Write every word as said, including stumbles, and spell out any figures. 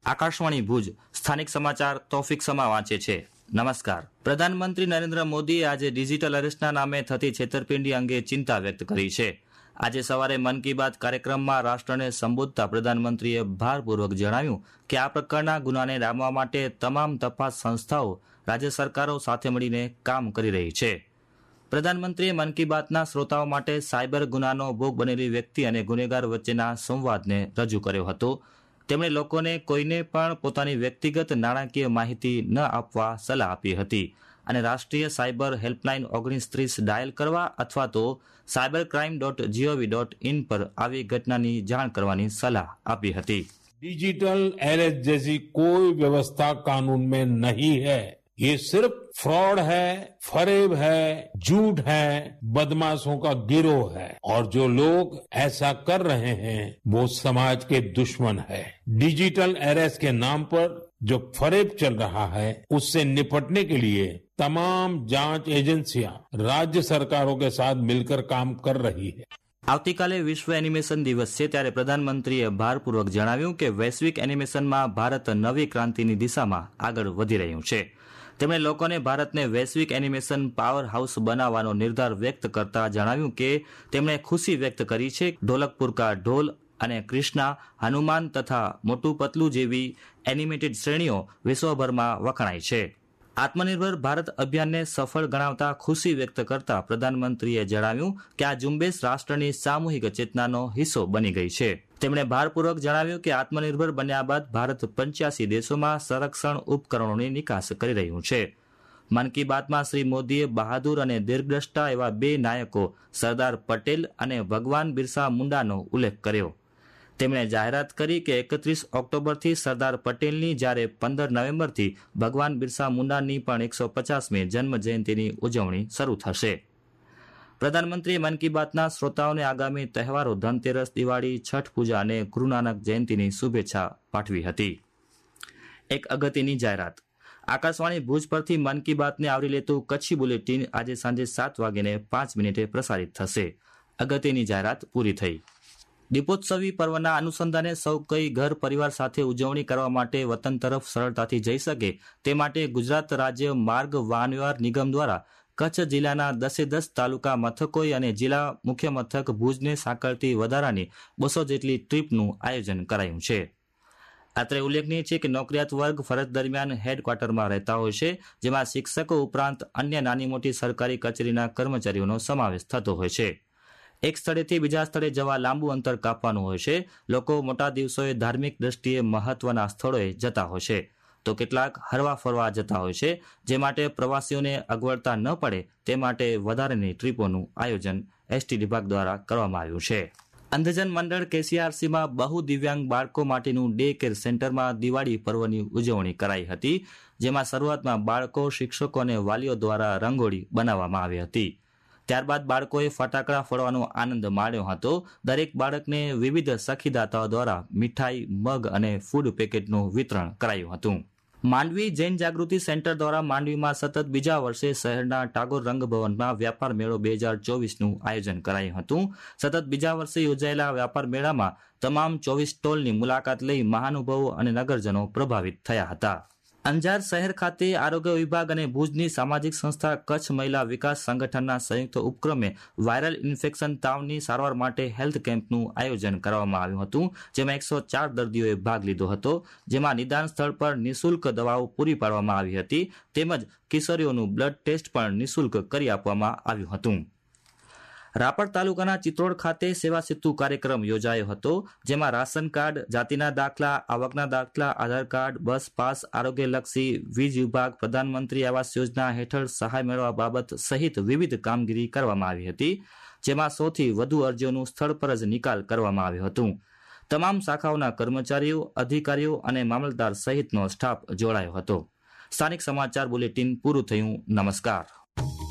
આકાશવાણી ભુજ સ્થાનિક સમાચાર તોફિક સમા વાંચે છે. નમસ્કાર. પ્રધાનમંત્રી નરેન્દ્ર મોદીએ આજે ડિજિટલ અરેસ્ટના નામે થતી છેતરપિંડી અંગે ચિંતા વ્યક્ત કરી છે. આજે સવારે મન કી બાત કાર્યક્રમમાં રાષ્ટ્રને સંબોધતા પ્રધાનમંત્રીએ ભારપૂર્વક જણાવ્યું કે આ પ્રકારના ગુનાને ડામવા માટે તમામ તપાસ સંસ્થાઓ રાજ્ય સરકારો સાથે મળીને કામ કરી રહી છે. પ્રધાનમંત્રીએ મન કી બાતના શ્રોતાઓ માટે સાયબર ગુનાનો ભોગ બનેલી વ્યક્તિ અને ગુનેગાર વચ્ચેના સંવાદને રજૂ કર્યો હતો. તેમણે લોકોને કોઈને પણ પોતાની વ્યક્તિગત નાણાકીય માહિતી ન આપવા સલાહ આપી હતી અને રાષ્ટ્રીય સાયબર હેલ્પલાઇન ઓગણીસ ત્રીસ ડાયલ કરવા અથવા તો cyber crime dot gov dot in પર આવી ઘટનાની જાણ કરવાની સલાહ આપી હતી. डिजिटल अरेस्ट जैसी कोई व्यवस्था कानून में नहीं है. ये सिर्फ फ्रॉड है, फरेब है, झूठ है, बदमाशों का गिरोह है और जो लोग ऐसा कर रहे हैं वो समाज के दुश्मन है. डिजिटल अरेस्ट के नाम पर जो फरेब चल रहा है उससे निपटने के लिए तमाम जांच एजेंसियां राज्य सरकारों के साथ मिलकर काम कर रही है. આવતીકાલે વિશ્વ એનિમેશન દિવસ છે ત્યારે પ્રધાનમંત્રીએ ભારપૂર્વક જણાવ્યું કે વૈશ્વિક એનિમેશનમાં ભારત નવી ક્રાંતિની દિશામાં આગળ વધી રહ્યું છે. તેમણે લોકોને ભારતને વૈશ્વિક એનિમેશન પાવર હાઉસ બનાવવાનો નિર્ધાર વ્યક્ત કરતા જણાવ્યું કે તેમણે ખુશી વ્યક્ત કરી છે. ઢોલકપુર કા ઢોલ અને કૃષ્ણા, હનુમાન તથા મોટું પતલું જેવી એનિમેટેડ શ્રેણીઓ વિશ્વભરમાં વખણાય છે. આત્મનિર્ભર ભારત અભિયાનને સફળ ગણાવતા ખુશી વ્યક્ત કરતા પ્રધાનમંત્રીએ જણાવ્યું કે આ ઝુંબેશ રાષ્ટ્રની સામૂહિક ચેતનાનો હિસ્સો બની ગઈ છે. તેમણે ભારપૂર્વક જણાવ્યું કે આત્મનિર્ભર બન્યા બાદ ભારત પંચ્યાસી દેશોમાં સંરક્ષણ ઉપકરણોની નિકાસ કરી રહ્યું છે. મન કી બાતમાં શ્રી મોદીએ બહાદુર અને દીર્ઘદ્રષ્ટા એવા બે નાયકો સરદાર પટેલ અને ભગવાન બિરસા મુંડાનો ઉલ્લેખ કર્યો. તેમણે જાહેરાત કરી કે એકત્રીસ ઓક્ટોબરથી સરદાર પટેલની જ્યારે પંદર નવેમ્બરથી ભગવાન બિરસા મુંડાની પણ એકસો પચાસમી જન્મ જયંતિની ઉજવણી શરૂ થશે. પ્રધાનમંત્રીએ મન કી બાતના શ્રોતાઓને આગામી તહેવારો ધનતેરસ, દિવાળી, છઠ પૂજા અને ગુરુ નાનક જયંતિની શુભેચ્છા પાઠવી હતી. એક અગત્યની જાહેરાત. આકાશવાણી ભુજ પરથી મન કી બાતને આવરી લેતું કચ્છી બુલેટિન આજે સાંજે સાત વાગ્યે પાંચ મિનિટે પ્રસારિત થશે. અગત્યની જાહેરાત પૂરી થઈ. દીપોત્સવી પર્વના અનુસંધાને સૌ કઈ ઘર પરિવાર સાથે ઉજવણી કરવા માટે વતન તરફ સરળતાથી જઈ શકે તે માટે ગુજરાત રાજ્ય માર્ગ વાહન વ્યવહાર નિગમ દ્વારા કચ્છ જિલ્લાના દસે દસ તાલુકા મથકોએ અને જિલ્લા મુખ્ય મથક ભુજને સાંકળતી વધારાની બસો જેટલી ટ્રીપનું આયોજન કરાયું છે. અત્રે ઉલ્લેખનીય છે કે નોકરિયાત વર્ગ ફરજ દરમિયાન હેડક્વાર્ટરમાં રહેતા હોય છે, જેમાં શિક્ષકો ઉપરાંત અન્ય નાની મોટી સરકારી કચેરીના કર્મચારીઓનો સમાવેશ થતો હોય છે. એક સ્થળેથી બીજા સ્થળે જવા લાંબુ અંતર કાપવાનું હોય છે. લોકો મોટા દિવસોએ ધાર્મિક દ્રષ્ટિએ મહત્વના સ્થળોએ જતા હોય છે, તો કેટલાક હરવા ફરવા જતા હોય છે, જે માટે પ્રવાસીઓને અગવડતા ન પડે તે માટે વધારાની ટ્રીપોનું આયોજન એસટી વિભાગ દ્વારા કરવામાં આવ્યું છે. અંધજન મંડળ કેસીઆરસીમાં બહુ દિવ્યાંગ બાળકો માટેનું ડે કેર સેન્ટરમાં દિવાળી પર્વની ઉજવણી કરાઈ હતી, જેમાં શરૂઆતમાં બાળકો, શિક્ષકો અને વાલીઓ દ્વારા રંગોળી બનાવવામાં આવી હતી. ત્યારબાદ બાળકોએ ફટાકડા ફોડવાનો આનંદ માણ્યો હતો. દરેક બાળકને વિવિધ સખીદાતાઓ દ્વારા મીઠાઈ, મગ અને ફૂડ પેકેટનું વિતરણ કરાયું હતું. માંડવી જૈન જાગૃતિ સેન્ટર દ્વારા માંડવીમાં સતત બીજા વર્ષે શહેરના ટાગોર રંગભવનમાં વ્યાપાર મેળો બે હજાર ચોવીસનું આયોજન કરાયું હતું. સતત બીજા વર્ષે યોજાયેલા વ્યાપાર મેળામાં તમામ ચોવીસ સ્ટોલની મુલાકાત લઈ મહાનુભાવો અને નગરજનો પ્રભાવિત થયા હતા. અંજાર શહેર ખાતે આરોગ્ય વિભાગ અને ભુજની સામાજિક સંસ્થા કચ્છ મહિલા વિકાસ સંગઠનના સંયુક્ત ઉપક્રમે વાયરલ ઇન્ફેક્શન તાવની સારવાર માટે હેલ્થ કેમ્પનું આયોજન કરવામાં આવ્યું હતું, જેમાં એકસો ચાર દર્દીઓએ ભાગ લીધો હતો, જેમાં નિદાન સ્થળ પર નિઃશુલ્ક દવાઓ પૂરી પાડવામાં આવી હતી, તેમજ કિશોરીઓનું બ્લડ ટેસ્ટ પણ નિઃશુલ્ક કરી આપવામાં આવ્યું હતું. રાપર તાલુકાના ચિત્રોડ ખાતે સેવા સેતુ કાર્યક્રમ યોજાયો હતો, જેમાં રાશન કાર્ડ, જાતિના દાખલા, આવકના દાખલા, આધાર કાર્ડ, બસ પાસ, આરોગ્યલક્ષી, વીજ વિભાગ, પ્રધાનમંત્રી આવાસ યોજના હેઠળ સહાય મેળવવા બાબત સહિત વિવિધ કામગીરી કરવામાં આવી હતી, જેમાં સૌથી વધુ અરજીઓનું સ્થળ પર જ નિકાલ કરવામાં આવ્યો હતો. તમામ શાખાઓના કર્મચારીઓ, અધિકારીઓ અને મામલતદાર સહિતનો સ્ટાફ જોડાયો હતો. સ્થાનિક સમાચાર બુલેટિન પૂરું થયું. નમસ્કાર.